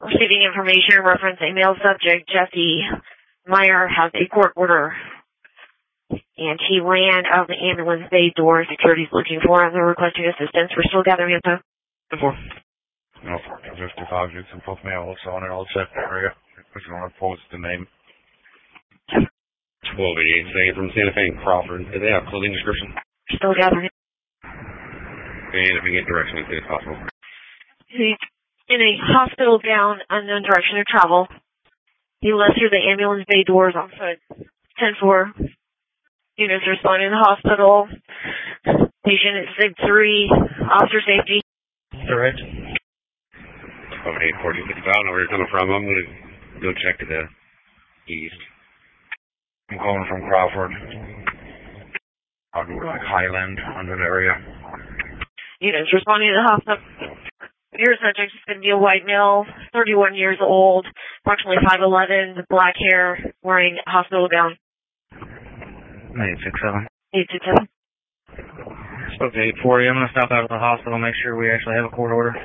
Receiving information reference a male subject, Jesse Meyer, has a court order. And he ran out of the ambulance bay door. Security's looking for him. They're requesting assistance. We're still gathering info. No, 55 youths and both male also on an all set area. If you want to post the name. 1288 saying from Santa Fe and Crawford. Do they have clothing description? Still gathering. And if we get direction as soon as possible. He's in a hospital gown, unknown direction of travel. He left through the ambulance bay doors on foot. 10-4. Units responding to the hospital. Patient at SIG 3. Officer safety. Direct. 1288 4255. I don't know where you're coming from. I'm going to go check to the east. I'm calling from Crawford. I'll go like Highland, under the area. Units responding to the hospital. Your subject is going to be a white male, 31 years old, approximately 5'11", black hair, wearing a hospital gown. 867. 867. Spoke to 840. I'm going to stop out at the hospital, make sure we actually have a court order.